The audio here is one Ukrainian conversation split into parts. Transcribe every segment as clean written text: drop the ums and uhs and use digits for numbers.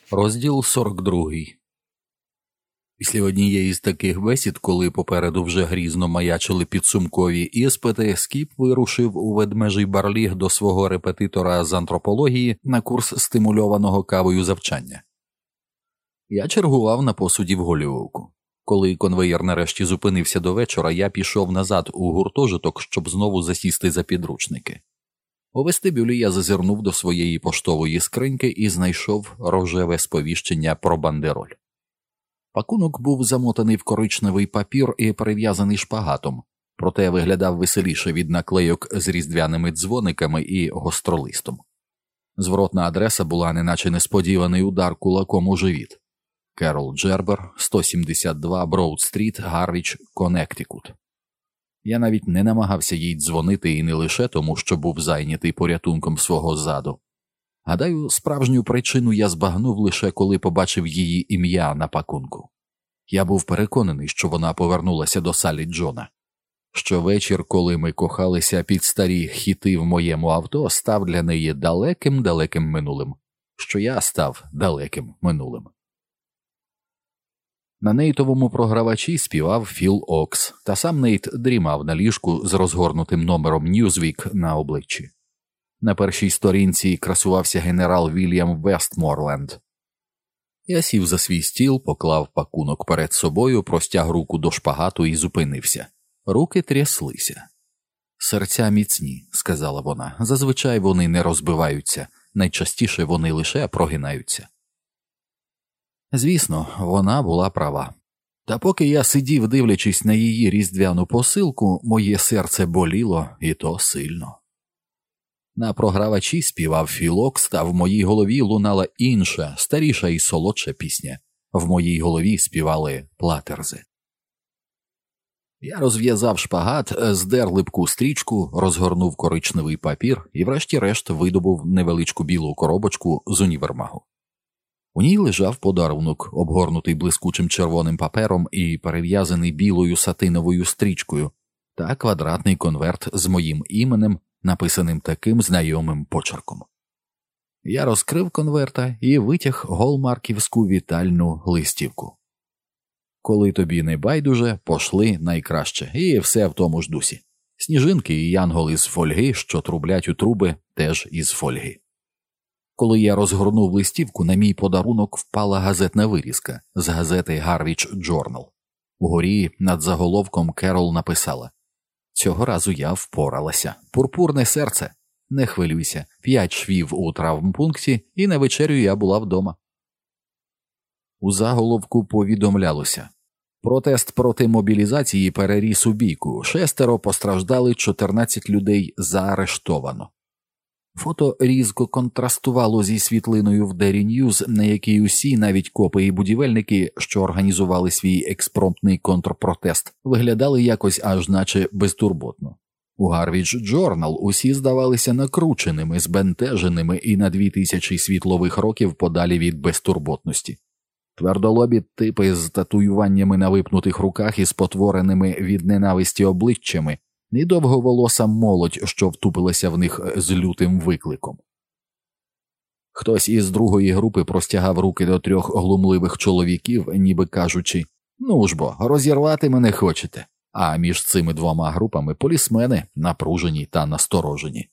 Розділ 42. Після однієї з таких бесід, коли попереду вже грізно маячили підсумкові іспити, Скіп вирушив у Ведмежий Барліг до свого репетитора з антропології на курс стимульованого кавою завчання. Я чергував на посуді в Голлівуку. Коли конвеєр нарешті зупинився до вечора, я пішов назад у гуртожиток, щоб знову засісти за підручники. У вестибюлі я зазирнув до своєї поштової скриньки і знайшов рожеве сповіщення про бандероль. Пакунок був замотаний в коричневий папір і перев'язаний шпагатом, проте виглядав веселіше від наклейок з різдвяними дзвониками і гостролистом. Зворотна адреса була неначе несподіваний удар кулаком у живіт. Керол Джербер, 172 Броуд-стріт, Гарвіч, Коннектикут. Я навіть не намагався їй дзвонити і не лише тому, що був зайнятий порятунком свого заду. Гадаю, справжню причину я збагнув лише коли побачив її ім'я на пакунку. Я був переконаний, що вона повернулася до Саллі Джона. Щовечір, коли ми кохалися під старі хіти в моєму авто, став для неї далеким-далеким минулим. Що я став далеким минулим. На нейтовому програвачі співав Філ Окс, та сам Нейт дрімав на ліжку з розгорнутим номером Newsweek на обличчі. На першій сторінці красувався генерал Вільям Вестморленд. Я сів за свій стіл, поклав пакунок перед собою, простяг руку до шпагату і зупинився. Руки тряслися. «Серця міцні», – сказала вона. «Зазвичай вони не розбиваються, найчастіше вони лише прогинаються». Звісно, вона була права. Та поки я сидів, дивлячись на її різдвяну посилку, моє серце боліло, і то сильно. На програвачі співав Філ Окс, та в моїй голові лунала інша, старіша і солодша пісня. В моїй голові співали Платерзи. Я розв'язав шпагат, здер липку стрічку, розгорнув коричневий папір і врешті-решт видобув невеличку білу коробочку з універмагу. У ній лежав подарунок, обгорнутий блискучим червоним папером і перев'язаний білою сатиновою стрічкою, та квадратний конверт з моїм іменем, написаним таким знайомим почерком. Я розкрив конверта і витяг голмарківську вітальну листівку. «Коли тобі не байдуже, пошли найкраще», і все в тому ж дусі. Сніжинки і янголи з фольги, що трублять у труби, теж із фольги. Коли я розгорнув листівку, на мій подарунок впала газетна вирізка з газети «Гарвіч Джорнал». Угорі над заголовком Керол написала: «Цього разу я впоралася. Пурпурне серце. Не хвилюйся. 5 швів у травмпункті, і на вечерю я була вдома». У заголовку повідомлялося: «Протест проти мобілізації переріс у бійку. 6 постраждали, 14 людей заарештовано». Фото різко контрастувало зі світлиною в Daily News, на якій усі, навіть копи і будівельники, що організували свій експромтний контрпротест, виглядали якось аж наче безтурботно. У Гарвіч Джорнал усі здавалися накрученими, збентеженими і на 2000 світлових років подалі від безтурботності. Твердолобі типи з татуюваннями на випнутих руках і спотвореними від ненависті обличчями, і довговолоса молодь, що втупилася в них з лютим викликом. Хтось із другої групи простягав руки до 3 глумливих чоловіків, ніби кажучи: «Ну ж бо, розірвати мене хочете». А між цими 2 групами полісмени, напружені та насторожені.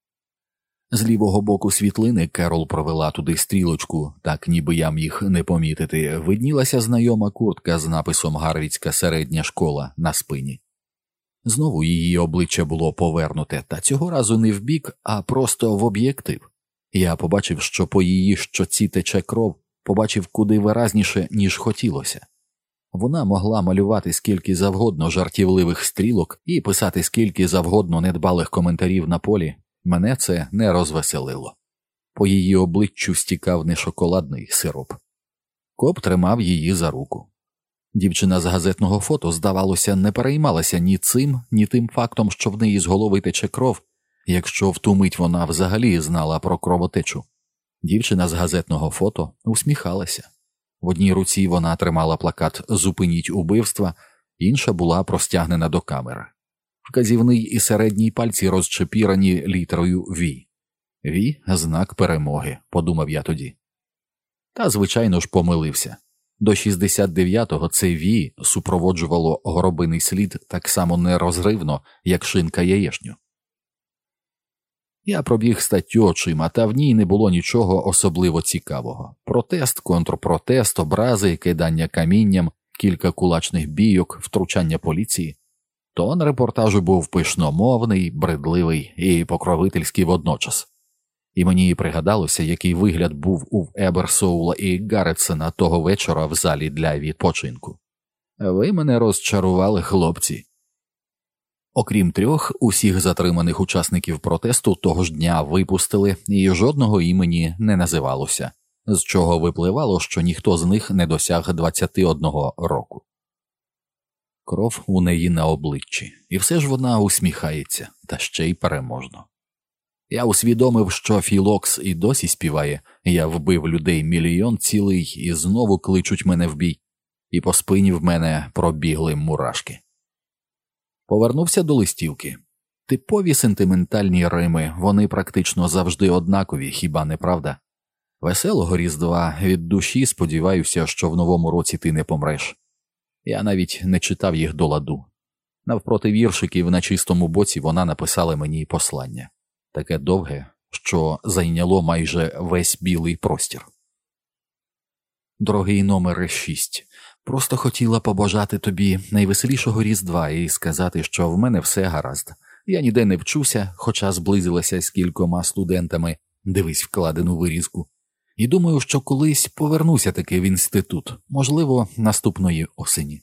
З лівого боку світлини Керол провела туди стрілочку, так ніби я міг не помітити, виднілася знайома куртка з написом «Гарвіцька середня школа» на спині. Знову її обличчя було повернуте, та цього разу не вбік, а просто в об'єктив. Я побачив, що по її щоці тече кров, побачив куди виразніше, ніж хотілося. Вона могла малювати скільки завгодно жартівливих стрілок і писати скільки завгодно недбалих коментарів на полі. Мене це не розвеселило. По її обличчю стікав не шоколадний сироп. Коп тримав її за руку. Дівчина з газетного фото, здавалося, не переймалася ні цим, ні тим фактом, що в неї з голови тече кров, якщо в ту мить вона взагалі знала про кровотечу. Дівчина з газетного фото усміхалася. В одній руці вона тримала плакат «Зупиніть убивства», інша була простягнена до камери. Вказівний і середній пальці розчепірані літерою «Ві». «Ві» – знак перемоги, подумав я тоді. Та, звичайно ж, помилився. До 69-го це «Ві» супроводжувало горобиний слід так само нерозривно, як шинка яєшню. Я пробіг статтю очима, та в ній не було нічого особливо цікавого. Протест, контрпротест, образи, кидання камінням, кілька кулачних бійок, втручання поліції. Тон репортажу був пишномовний, бредливий і покровительський водночас. І мені пригадалося, який вигляд був у Еберсоула і Гарретсона того вечора в залі для відпочинку. Ви мене розчарували, хлопці. Окрім 3, усіх затриманих учасників протесту того ж дня випустили, і жодного імені не називалося, з чого випливало, що ніхто з них не досяг 21 року. Кров у неї на обличчі, і все ж вона усміхається, та ще й переможно. Я усвідомив, що Філокс і досі співає «Я вбив людей мільйон цілий і знову кличуть мене в бій», і по спині в мене пробігли мурашки. Повернувся до листівки. Типові сентиментальні рими, вони практично завжди однакові, хіба не правда? Веселого Різдва, від душі сподіваюся, що в новому році ти не помреш. Я навіть не читав їх до ладу. Навпроти віршиків на чистому боці вона написала мені послання. Таке довге, що зайняло майже весь білий простір. Дорогий номер 6, просто хотіла побажати тобі найвеселішого Різдва і сказати, що в мене все гаразд. Я ніде не вчуся, хоча зблизилася з кількома студентами, дивись вкладену вирізку. І думаю, що колись повернуся таки в інститут, можливо, наступної осені.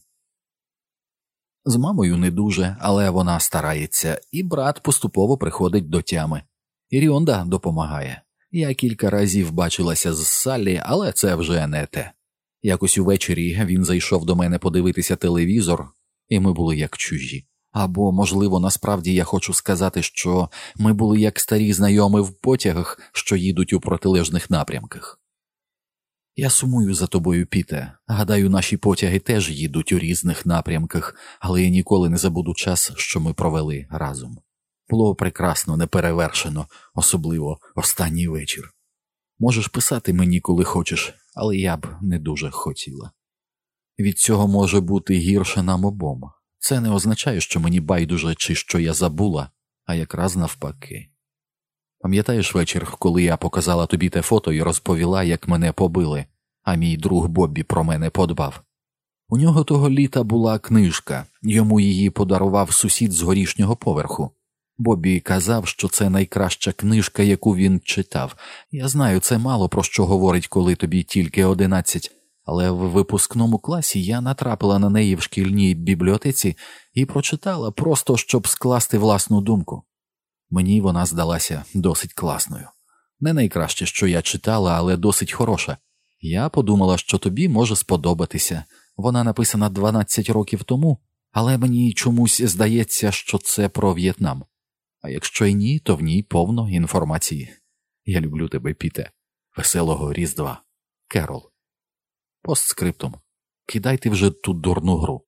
З мамою не дуже, але вона старається, і брат поступово приходить до тями. Іріонда допомагає. Я кілька разів бачилася з Саллі, але це вже не те. Якось увечері він зайшов до мене подивитися телевізор, і ми були як чужі. Або, можливо, насправді я хочу сказати, що ми були як старі знайомі в потягах, що їдуть у протилежних напрямках. Я сумую за тобою, Піте. Гадаю, наші потяги теж їдуть у різних напрямках, але я ніколи не забуду час, що ми провели разом. Було прекрасно, неперевершено, особливо останній вечір. Можеш писати мені, коли хочеш, але я б не дуже хотіла. Від цього може бути гірше нам обом. Це не означає, що мені байдуже чи що я забула, а якраз навпаки. Пам'ятаєш вечір, коли я показала тобі те фото і розповіла, як мене побили, а мій друг Боббі про мене подбав? У нього того літа була книжка, йому її подарував сусід з горішнього поверху. Боббі казав, що це найкраща книжка, яку він читав. Я знаю, це мало про що говорить, коли тобі тільки 11, але в випускному класі я натрапила на неї в шкільній бібліотеці і прочитала просто, щоб скласти власну думку. Мені вона здалася досить класною. Не найкраще, що я читала, але досить хороша. Я подумала, що тобі може сподобатися. Вона написана 12 років тому, але мені чомусь здається, що це про В'єтнам. А якщо й ні, то в ній повно інформації. Я люблю тебе, Піте. Веселого Різдва. Керол. Постскриптум. Кидайте вже ту дурну гру.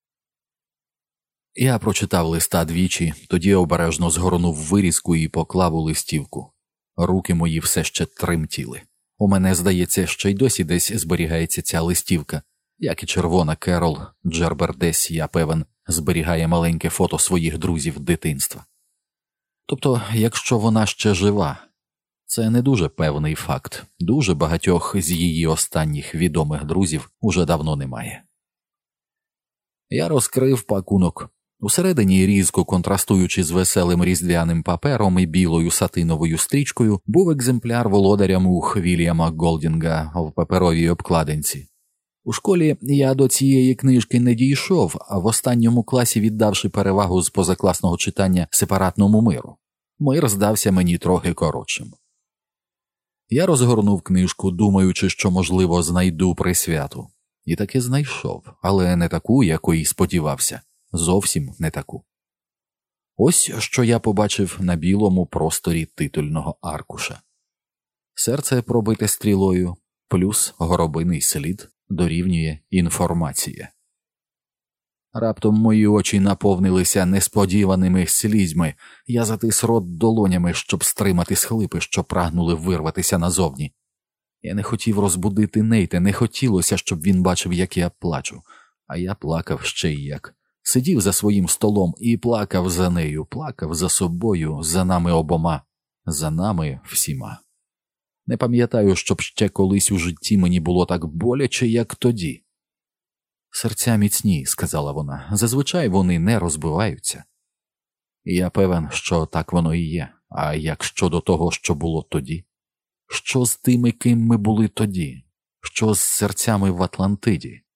Я прочитав листа двічі, тоді обережно згорнув вирізку і поклав у листівку. Руки мої все ще тремтіли. У мене, здається, що й досі десь зберігається ця листівка. Як і червона Керол, Джербер десь, я певен, зберігає маленьке фото своїх друзів дитинства. Тобто, якщо вона ще жива, це не дуже певний факт. Дуже багатьох з її останніх відомих друзів уже давно немає. Я розкрив пакунок. Усередині, різко контрастуючи з веселим різдвяним папером і білою сатиновою стрічкою, був екземпляр володаря мух Вільяма Голдінга в паперовій обкладинці. У школі я до цієї книжки не дійшов, а в останньому класі віддавши перевагу з позакласного читання сепаратному миру. Мир здався мені трохи коротшим. Я розгорнув книжку, думаючи, що, можливо, знайду присвяту. І таки знайшов, але не таку, якої сподівався. Зовсім не таку. Ось що я побачив на білому просторі титульного аркуша. Серце пробите стрілою, плюс горобиний слід дорівнює інформація. Раптом мої очі наповнилися несподіваними слізьми, я затис рот долонями, щоб стримати схлипи, що прагнули вирватися назовні. Я не хотів розбудити Нейта, не хотілося, щоб він бачив, як я плачу. А я плакав ще й як. Сидів за своїм столом і плакав за нею, плакав за собою, за нами обома, за нами всіма. Не пам'ятаю, щоб ще колись у житті мені було так боляче, як тоді. «Серця міцні», – сказала вона, – «зазвичай вони не розбиваються». І я певен, що так воно і є. А як щодо того, що було тоді? Що з тими, ким ми були тоді? Що з серцями в Атлантиді?